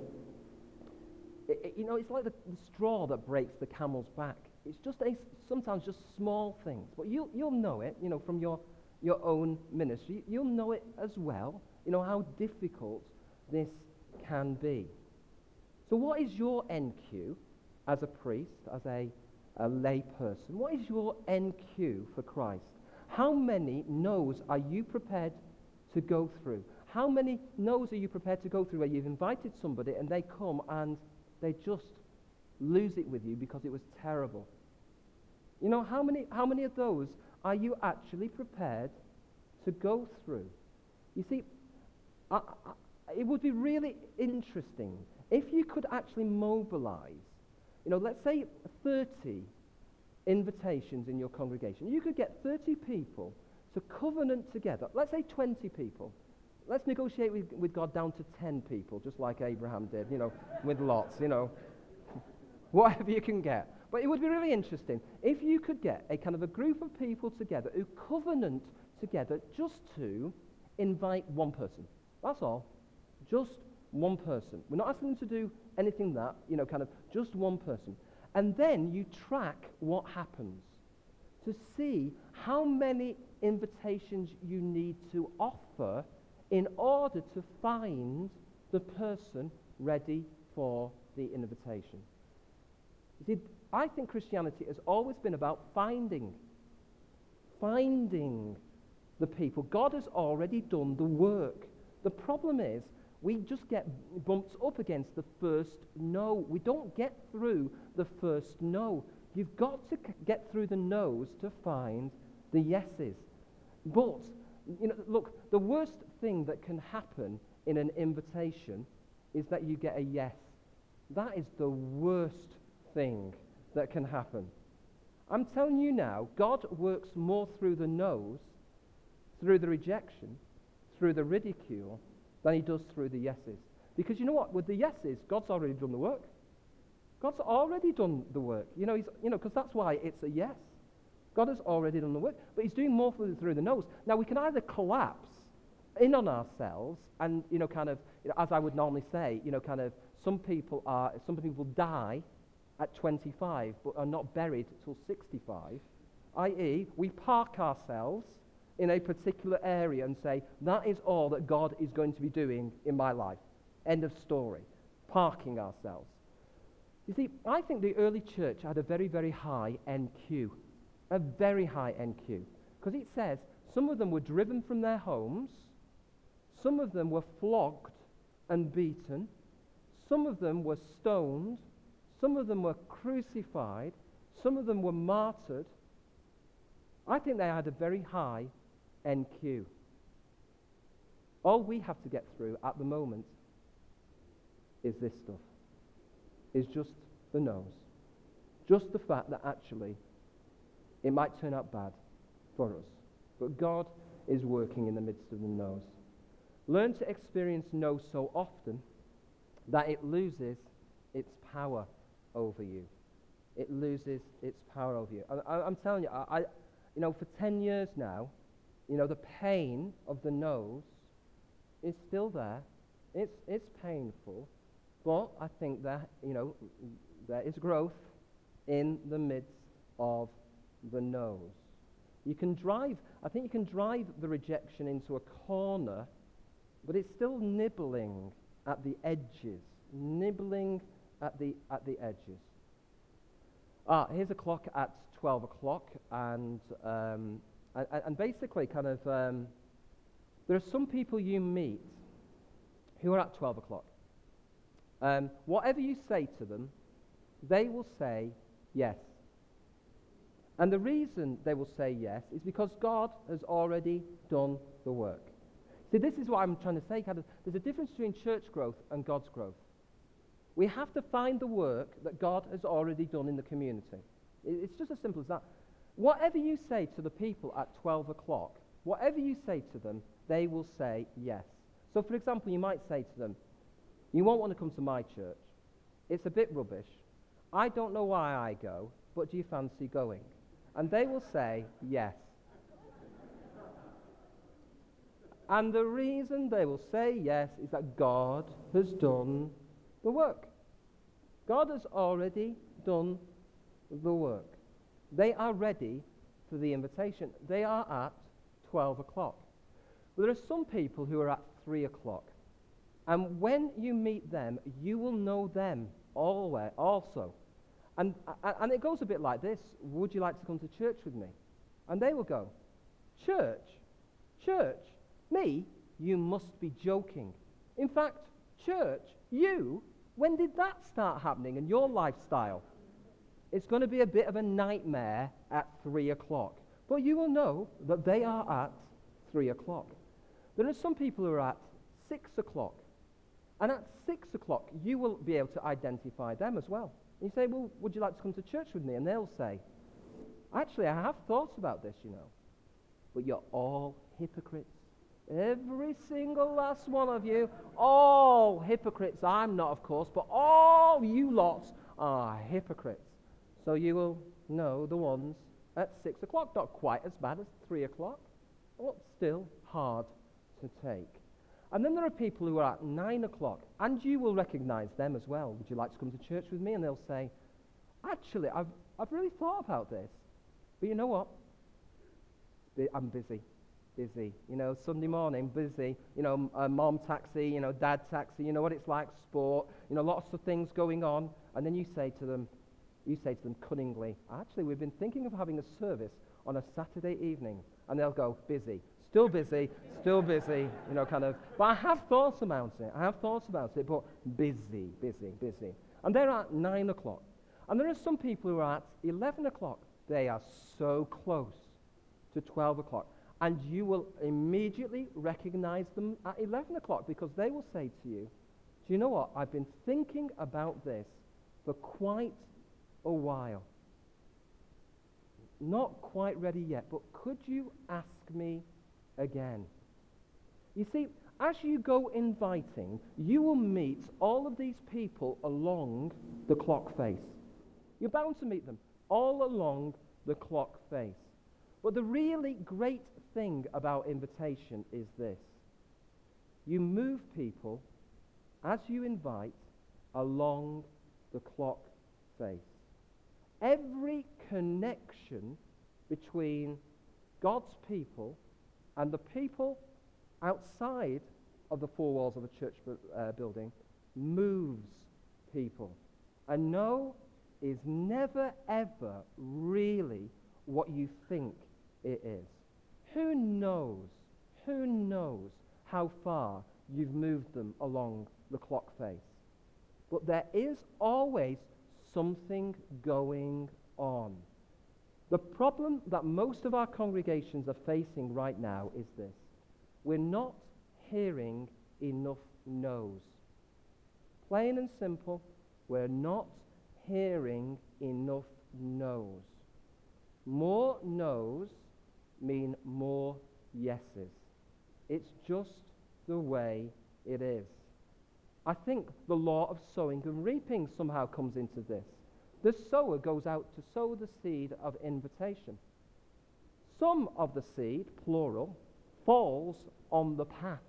A: it, it, you know, it's like the, the straw that breaks the camel's back. It's just a, sometimes just small things. But you'll, you'll know it, you know, from your, your own ministry. You'll know it as well, you know, how difficult this can be. So what is your N Q as a priest, as a, a lay person? What is your N Q for Christ? How many no's are you prepared to go through? How many no's are you prepared to go through where you've invited somebody and they come and they just lose it with you because it was terrible? You know, how many, how many of those are you actually prepared to go through? You see, I, I, it would be really interesting if you could actually mobilize, you know, let's say thirty invitations in your congregation. You could get thirty people to covenant together. Let's say twenty people. Let's negotiate with, with God down to ten people, just like Abraham did, you know, with lots, you know, whatever you can get. But it would be really interesting if you could get a kind of a group of people together who covenant together just to invite one person. That's all. Just one person. We're not asking them to do anything that, you know, kind of just one person. And then you track what happens to see how many invitations you need to offer in order to find the person ready for the invitation. You see, I think Christianity has always been about finding, finding the people. God has already done the work. The problem is, we just get bumped up against the first no. We don't get through the first no. You've got to c- get through the no's to find the yeses. But, you know, look, the worst thing that can happen in an invitation is that you get a yes. That is the worst thing that can happen. I'm telling you now, God works more through the no's, through the rejection, through the ridicule, than he does through the yeses. Because you know what? With the yeses, God's already done the work. God's already done the work. You know, he's, you know, because that's why it's a yes. God has already done the work, but he's doing more through, through the no's. Now, we can either collapse in on ourselves and, you know, kind of, you know, as I would normally say, you know, kind of, some people are, some people die at twenty-five, but are not buried till sixty-five, that is, we park ourselves in a particular area and say, that is all that God is going to be doing in my life. End of story. Parking ourselves. You see, I think the early church had a very, very high N Q. A very high N Q. Because it says, some of them were driven from their homes, some of them were flogged and beaten, some of them were stoned, some of them were crucified, some of them were martyred. I think they had a very high N Q. All we have to get through at the moment is this stuff. Is just the no's. Just the fact that actually it might turn out bad for us. But God is working in the midst of the no's. Learn to experience no so often that it loses its power over you. It loses its power over you. I, I, I'm telling you, I, I, you know, for ten years now, you know, the pain of the no's is still there. It's, it's painful, but I think that, you know, there is growth in the midst of the no's. You can drive, I think you can drive the rejection into a corner, but it's still nibbling at the edges, nibbling at the, at the edges. Ah, here's a clock at twelve o'clock, and um, And, and basically, kind of, um, there are some people you meet who are at twelve o'clock. Um, whatever you say to them, they will say yes. And the reason they will say yes is because God has already done the work. See, this is what I'm trying to say. Kind of, there's a difference between church growth and God's growth. We have to find the work that God has already done in the community. It's just as simple as that. Whatever you say to the people at twelve o'clock, whatever you say to them, they will say yes. So, for example, you might say to them, you won't want to come to my church. It's a bit rubbish. I don't know why I go, but do you fancy going? And they will say yes. And the reason they will say yes is that God has done the work. God has already done the work. They are ready for the invitation. They are at twelve o'clock. But there are some people who are at three o'clock. And when you meet them, you will know them always, also. And, and it goes a bit like this. Would you like to come to church with me? And they will go, church? Church? Me? You must be joking. In fact, church? You? When did that start happening in your lifestyle? It's going to be a bit of a nightmare at three o'clock. But you will know that they are at three o'clock. There are some people who are at six o'clock. And at six o'clock, you will be able to identify them as well. And you say, well, would you like to come to church with me? And they'll say, actually, I have thought about this, you know. But you're all hypocrites. Every single last one of you, all hypocrites. I'm not, of course, but all you lots are hypocrites. So you will know the ones at six o'clock. Not quite as bad as three o'clock, but still hard to take. And then there are people who are at nine o'clock, and you will recognize them as well. Would you like to come to church with me? And they'll say, actually, I've, I've really thought about this. But you know what? I'm busy. Busy. You know, Sunday morning, busy. You know, uh, mom taxi, you know, dad taxi. You know what it's like, sport. You know, lots of things going on. And then you say to them, you say to them cunningly, actually, we've been thinking of having a service on a Saturday evening. And they'll go, busy. Still busy, still busy, you know, kind of. But I have thought about it. I have thought about it, but busy, busy, busy. And they're at nine o'clock. And there are some people who are at eleven o'clock. They are so close to twelve o'clock. And you will immediately recognize them at eleven o'clock because they will say to you, do you know what? I've been thinking about this for quite a while. Not quite ready yet, but could you ask me again? You see, as you go inviting, you will meet all of these people along the clock face. You're bound to meet them all along the clock face. But the really great thing about invitation is this. You move people, as you invite, along the clock face. Every connection between God's people and the people outside of the four walls of a church uh, building moves people. And no is never, ever really what you think it is. Who knows, who knows how far you've moved them along the clock face? But there is always something going on. The problem that most of our congregations are facing right now is this. We're not hearing enough no's. Plain and simple, we're not hearing enough no's. More no's mean more yeses. It's just the way it is. I think the law of sowing and reaping somehow comes into this. The sower goes out to sow the seed of invitation. Some of the seed, plural, falls on the path.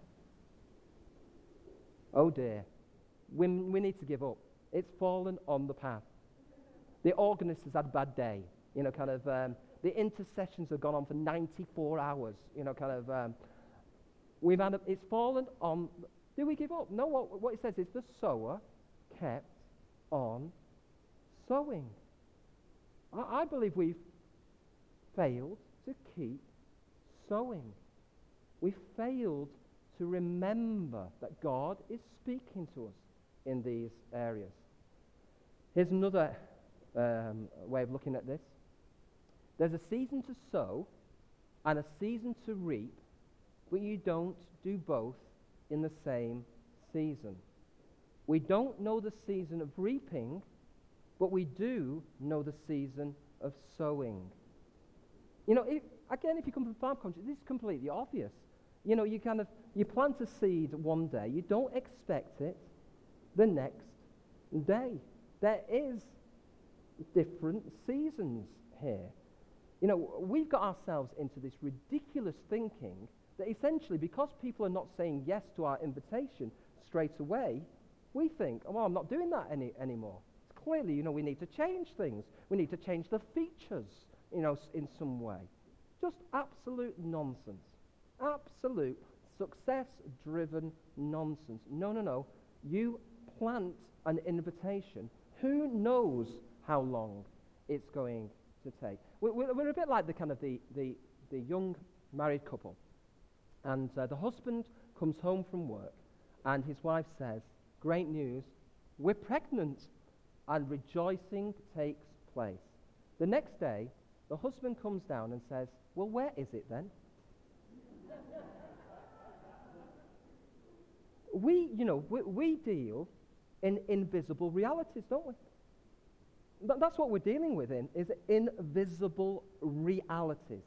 A: Oh dear, we, we need to give up. It's fallen on the path. The organist has had a bad day. You know, kind of, um, the intercessions have gone on for ninety-four hours. You know, kind of, um, we've had, a, it's fallen on, do we give up? No, what, what it says is the sower kept on sowing. I, I believe we've failed to keep sowing. We failed to remember that God is speaking to us in these areas. Here's another um, way of looking at this. There's a season to sow and a season to reap but you don't do both in the same season. We don't know the season of reaping, but we do know the season of sowing. You know, if, again, if you come from farm country, this is completely obvious. You know, you kind of, you plant a seed one day, you don't expect it the next day. There is different seasons here. You know, we've got ourselves into this ridiculous thinking that essentially because people are not saying yes to our invitation straight away, we think, oh, well, I'm not doing that any anymore. It's clearly, you know, we need to change things. We need to change the features, you know, in some way. Just absolute nonsense. Absolute success-driven nonsense. No, no, no. You plant an invitation. Who knows how long it's going to take? We're, we're, we're a bit like the kind of the, the, the young married couple. And uh, the husband comes home from work, and his wife says, great news, we're pregnant. And rejoicing takes place. The next day, the husband comes down and says, well, where is it then? we, you know, we, we deal in invisible realities, don't we? Th- that's what we're dealing with in, is invisible realities.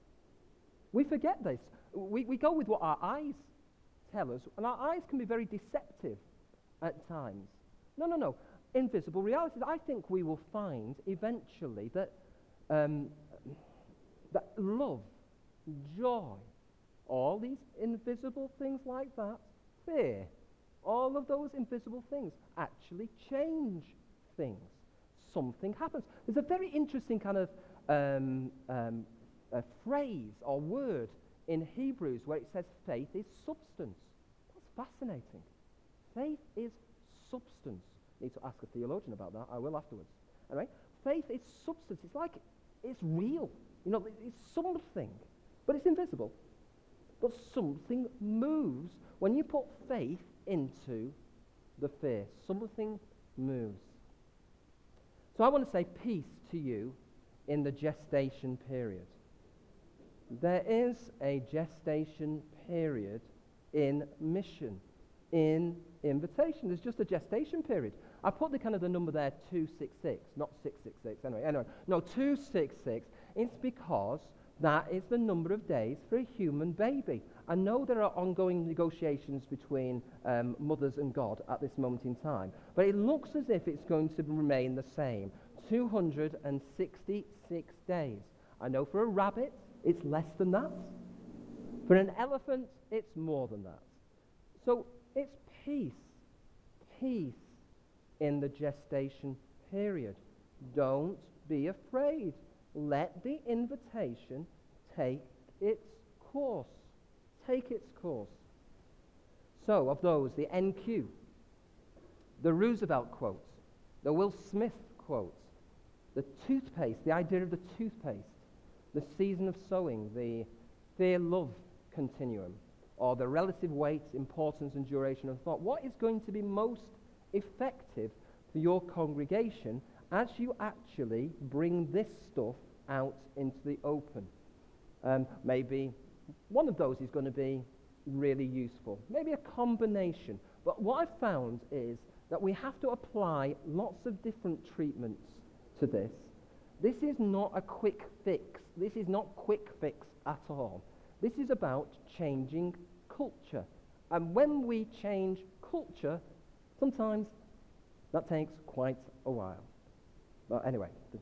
A: We forget this. We, we go with what our eyes tell us, and our eyes can be very deceptive at times. No, no, no. Invisible realities. I think we will find eventually that um, that love, joy, all these invisible things like that, fear, all of those invisible things actually change things. Something happens. There's a very interesting kind of um, um, a phrase or word in Hebrews where it says faith is substance. That's fascinating. Faith is substance. I need to ask a theologian about that. I will afterwards. All right? Faith is substance. It's like it's real. You know, it's something, but it's invisible. But something moves when you put faith into the fear. Something moves. So I want to say peace to you in the gestation period. There is a gestation period in mission, in invitation. There's just a gestation period. I put the kind of the number there, two six six, not six six six. Anyway, anyway, no, two six six. It's because that is the number of days for a human baby. I know there are ongoing negotiations between um, mothers and God at this moment in time, but it looks as if it's going to remain the same, two hundred sixty-six days. I know for a rabbit, it's less than that. For an elephant, it's more than that. So it's peace, peace in the gestation period. Don't be afraid. Let the invitation take its course. Take its course. So, of those, the N Q, the Roosevelt quotes, the Will Smith quotes, the toothpaste, the idea of the toothpaste, the season of sowing, the fear-love continuum, or the relative weight, importance, and duration of thought. What is going to be most effective for your congregation as you actually bring this stuff out into the open? Um, maybe one of those is going to be really useful. Maybe a combination. But what I've found is that we have to apply lots of different treatments to this. This is not a quick fix. This is not quick fix at all. This is about changing culture. And when we change culture, sometimes that takes quite a while. But anyway, the,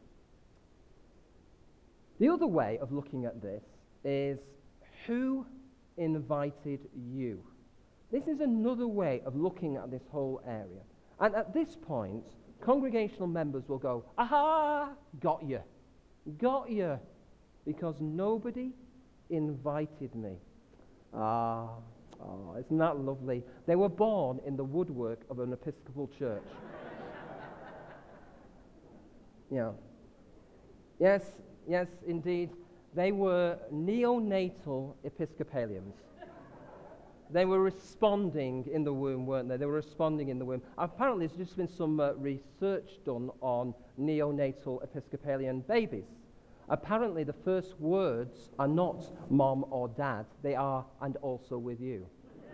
A: the other way of looking at this is who invited you? This is another way of looking at this whole area. And at this point, congregational members will go, aha, got you. Got you. Because nobody invited me. Ah, oh, isn't that lovely? They were born in the woodwork of an Episcopal church. Yeah. Yes, yes, indeed. They were neonatal Episcopalians. They were responding in the womb, weren't they? They were responding in the womb. Apparently, there's just been some uh, research done on neonatal Episcopalian babies. apparently the first words are not mom or dad, they are and also with you.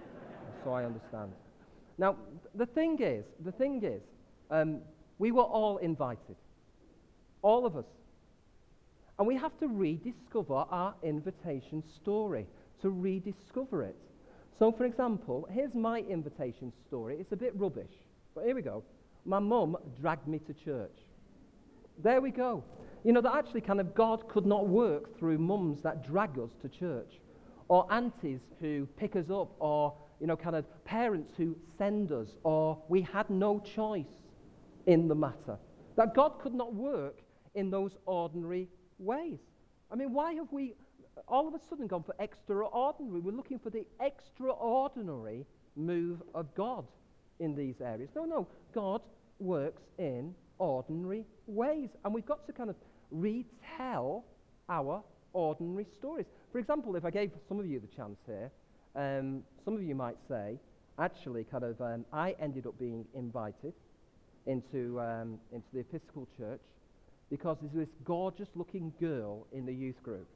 A: So I understand. Now, the thing is, the thing is, um, we were all invited. All of us. And we have to rediscover our invitation story, to rediscover it. So, for example, here's my invitation story. It's a bit rubbish, but here we go. My mum dragged me to church. There we go. You know, that actually kind of God could not work through mums that drag us to church, or aunties who pick us up, or, you know, kind of parents who send us, or we had no choice in the matter. That God could not work in those ordinary ways. I mean, why have we all of a sudden gone for extraordinary? We're looking for the extraordinary move of God in these areas. No, no, God works in ordinary ways, and we've got to kind of retell our ordinary stories. For example, if I gave some of you the chance here, um, some of you might say, actually, kind of, um, I ended up being invited into um, into the Episcopal Church because there's this gorgeous-looking girl in the youth group.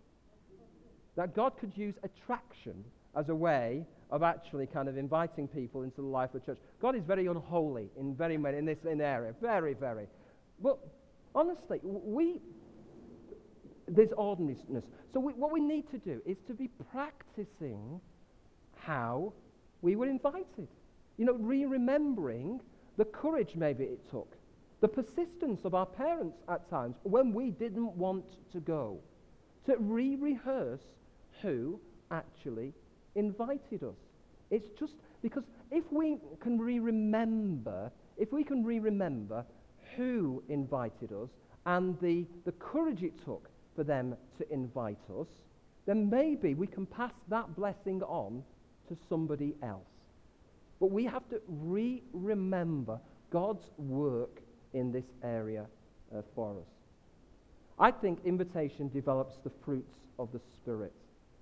A: That God could use attraction as a way of actually kind of inviting people into the life of the church. God is very unholy in very many in this in area, very, very. But honestly, we there's ordinariness. So we, what we need to do is to be practicing how we were invited. You know, re-remembering the courage maybe it took, the persistence of our parents at times when we didn't want to go, to re-rehearse who actually invited us. It's just because if we can re-remember, if we can re-remember who invited us and the, the courage it took for them to invite us, then maybe we can pass that blessing on to somebody else. But we have to re-remember God's work in this area uh, for us. I think invitation develops the fruits of the Spirit.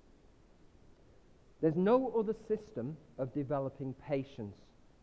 A: There's no other system of developing patience.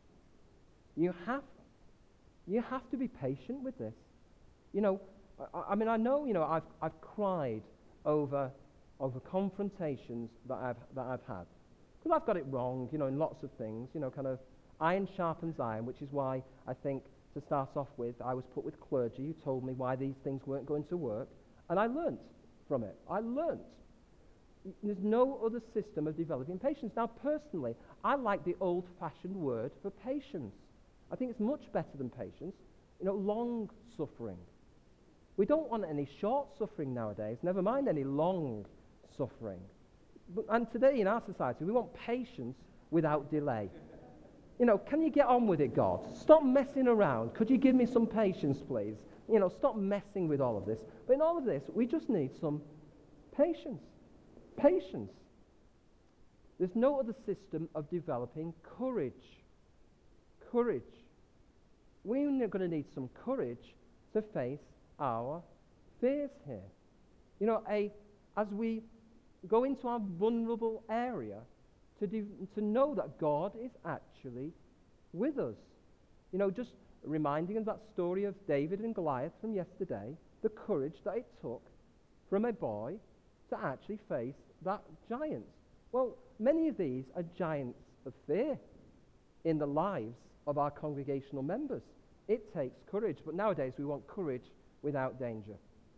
A: You have, you have to be patient with this. You know, I, I mean, I know, you know, I've, I've cried over, over confrontations that I've, that I've had. Because I've got it wrong, you know, in lots of things, you know, kind of iron sharpens iron, which is why I think, to start off with, I was put with clergy who told me why these things weren't going to work, and I learnt from it. I learnt. There's no other system of developing patience. Now, personally, I like the old-fashioned word for patience. I think it's much better than patience. You know, long suffering. We don't want any short suffering nowadays, never mind any long suffering. But, and today in our society, we want patience without delay. You know, can you get on with it, God? Stop messing around. Could you give me some patience, please? You know, stop messing with all of this. But in all of this, we just need some patience. Patience. There's no other system of developing courage. Courage. We're going to need some courage to face our fears here. You know, a, as we go into our vulnerable area, to, de- to know that God is actually with us. You know, just reminding of that story of David and Goliath from yesterday, the courage that it took from a boy to actually face that giant. Well, many of these are giants of fear in the lives of our congregational members. It takes courage, but nowadays we want courage without danger.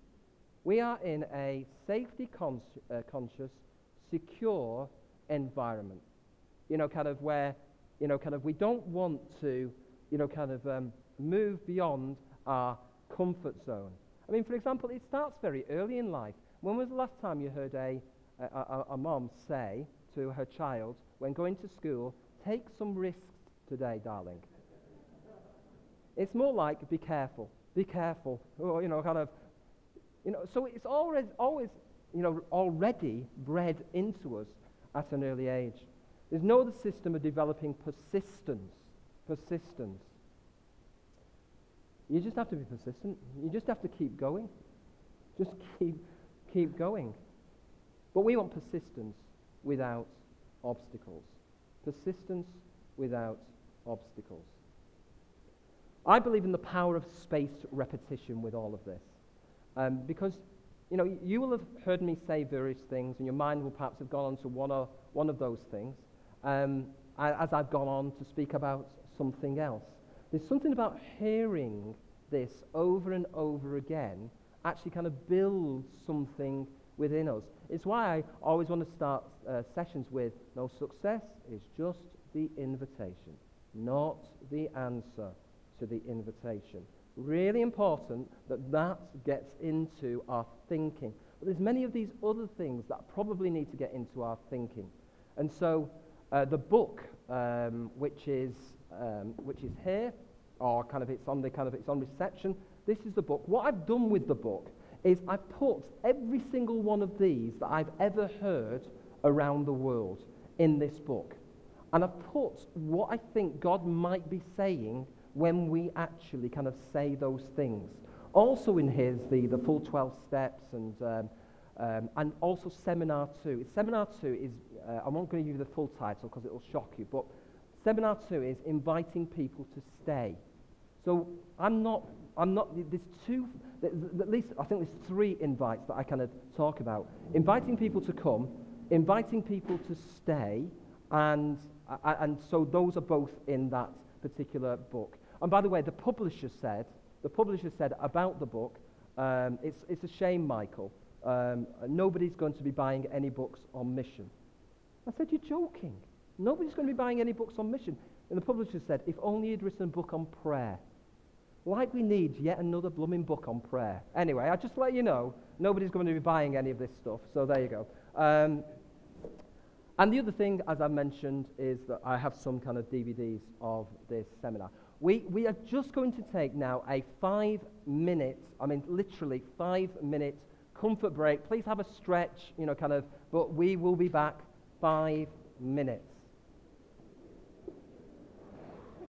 A: We are in a safety con- uh, conscious, secure environment, you know, kind of where, you know, kind of we don't want to, you know, kind of um, move beyond our comfort zone. I mean, for example, it starts very early in life. When was the last time you heard a, a, a, a mom say to her child, when going to school, take some risks today, darling? It's more like, be careful, be careful, or, you know, kind of, you know, so it's always, always, you know, already bred into us at an early age. There's no other system of developing persistence. Persistence. You just have to be persistent. You just have to keep going. Just keep, keep going. But we want persistence without obstacles. Persistence without obstacles. I believe in the power of spaced repetition with all of this. Um, because you know, you will have heard me say various things, and your mind will perhaps have gone on to one, or, one of those things um, as I've gone on to speak about something else. There's something about hearing this over and over again actually kind of builds something within us. It's why I always want to start uh, sessions with, no, success is just the invitation, not the answer to the invitation. Really important that that gets into our thinking. But there's many of these other things that probably need to get into our thinking. And so uh, the book, um, which is um, which is here, or kind of it's on the kind of it's on reception. This is the book. What I've done with the book is I've put every single one of these that I've ever heard around the world in this book, and I've put what I think God might be saying when we actually kind of say those things. Also in here is the, the full twelve steps, and um, um, and also Seminar two. Seminar two is, uh, I'm not going to give you the full title because it will shock you, but Seminar two is inviting people to stay. So I'm not, I'm not, there's two, there's at least I think there's three invites that I kind of talk about. Inviting people to come, inviting people to stay, and uh, and so those are both in that particular book. And by the way, the publisher said, the publisher said about the book, um, it's, it's a shame, Michael, um, nobody's going to be buying any books on mission. I said, you're joking. Nobody's going to be buying any books on mission. And the publisher said, if only he'd written a book on prayer. Like we need yet another blooming book on prayer. Anyway, I just let you know, nobody's going to be buying any of this stuff, so there you go. Um, and the other thing, as I mentioned, is that I have some kind of D V Ds of this seminar. We, we are just going to take now a five-minute, I mean literally five-minute comfort break. Please have a stretch, you know, kind of, but we will be back five minutes.